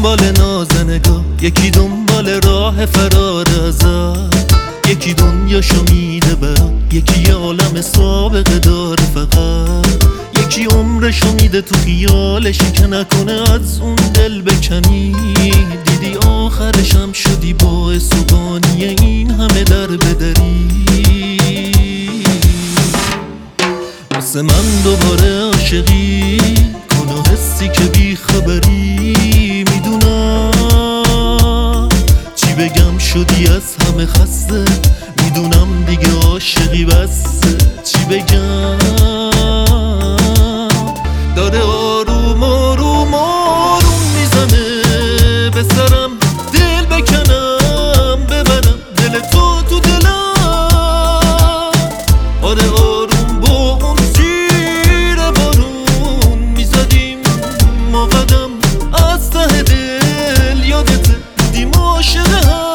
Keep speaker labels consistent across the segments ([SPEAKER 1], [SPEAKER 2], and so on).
[SPEAKER 1] دنبال نازنگاه، یکی دنبال راه فرار ازت، یکی دنیاشو میده برات، یکی یه عالم سابقه داره فقط، یکی عمرشو میده تو خیالشی که نکنه از اون دل بکنی. دیدی آخرشم شدی باعث و بانی این همه در بدری. واسه من دوباره عاشقی کن و حسی که بی خبری. میدونم چی بگم شدی از همه خسته، میدونم دیگه عاشقی بسه. چی بگم داره آروم آروم آروم میزنه به سرم، دل بکنم ببرم دل تو تو دلم. آره آروم با اون زیر بارون میزدیم ما قدم، از ته دل یادته بودیم عاشق هم.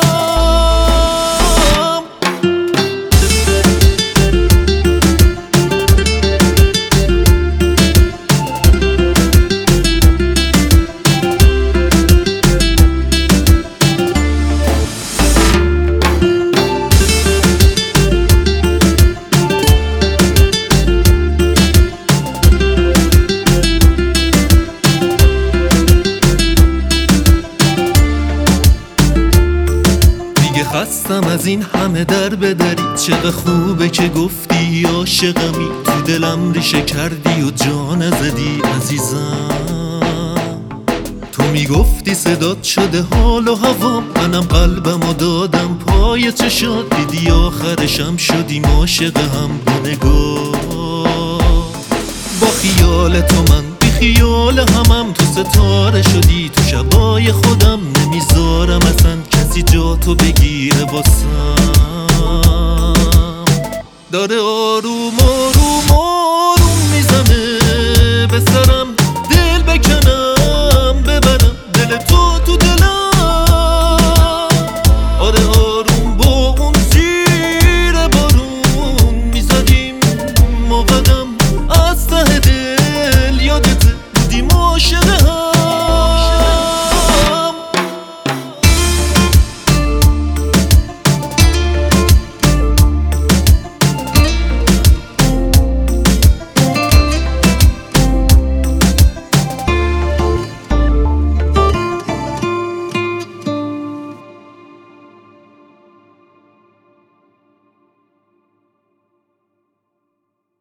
[SPEAKER 1] خستم از این همه در بدری، چقدر خوبه که گفتی عاشقمی، تو دلم ریشه کردی و جا نزدی عزیزم. تو میگفتی صدات شده حال و هوام، منم قلبم و دادم پای چشات، دیدی آخرشم شدیم عاشق هم با نگاه. با خیال تو من بی خیال همم، تو ستاره شدی تو شبای خودم، نمیذارم اصلا کسی جا تو بگیره واسم.